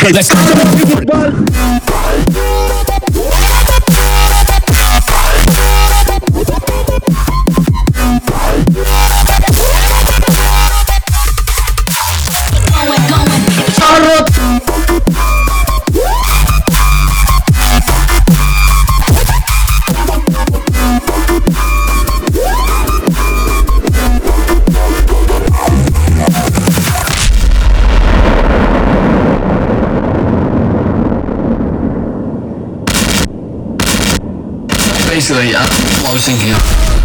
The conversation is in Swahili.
Okay, let's go. Basically, I was thinking of